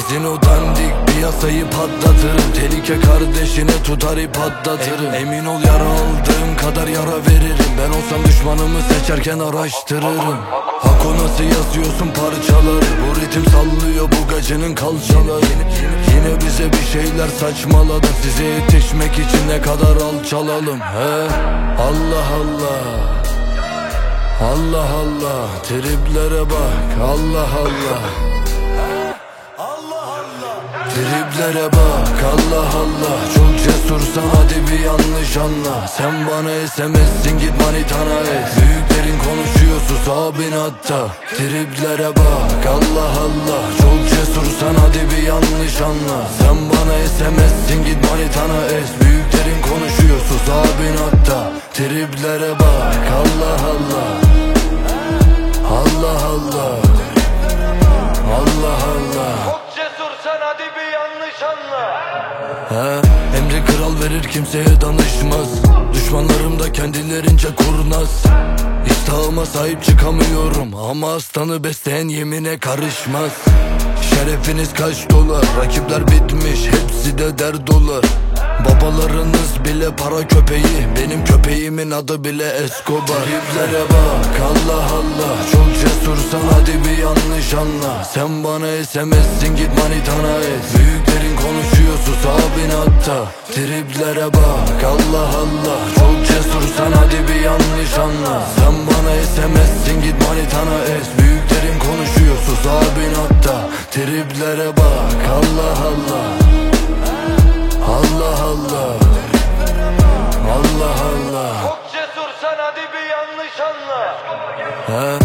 Gazino dandik piyasayı patlatırım. Tehlike kardeşine tutar ip atlatırım. Emin ol yara aldığım kadar yara veririm. Ben olsam düşmanımı seçerken araştırırım. Hako nasıl yazıyorsun parçaları? Bu ritim sallıyor bu gacının kalçaları. Yine bize bir şeyler saçmaladı. Size yetişmek için ne kadar alçalalım he? Allah Allah, Allah Allah, triplere bak, Allah Allah, triplere bak, Allah Allah. Çok cesursan hadi bir yanlış anla. Sen bana SMS'sin git manitana et. Büyüklerin konuşuyor sus abin hatta. Triplere bak, Allah Allah. Çok cesursan hadi bir yanlış anla. Sen bana SMS'sin git manitana et. Büyüklerin konuşuyor sus abin hatta. Triplere bak, Allah Allah, Allah Allah, Allah Allah. Çok cesursan hadi bir yanlış anla. Emri kral verir kimseye danışmaz. Düşmanlarım da kendilerince kurnaz. İştahıma sahip çıkamıyorum ama aslanı besleyen yemine karışmaz. Şerefiniz kaç dolar? Rakipler bitmiş hepsi de dert dolar. Babalarınız bile para köpeği. Benim köpeğimin adı bile Escobar. Triplere bak, Allah Allah. Çok cesursan hadi bir yanlış anla. Sen bana SMS'sin git manitana et. Büyüklerin konuşuyor sus abin hatta. Triplere bak, Allah Allah. Çok cesursan hadi bir yanlış anla. Sen bana SMS'sin git manitana et. Büyüklerin konuşuyor sus abin hatta. Triplere bak, Allah Allah, Allah Allah, Allah Allah. Çok cesursan hadi bir yanlış anla.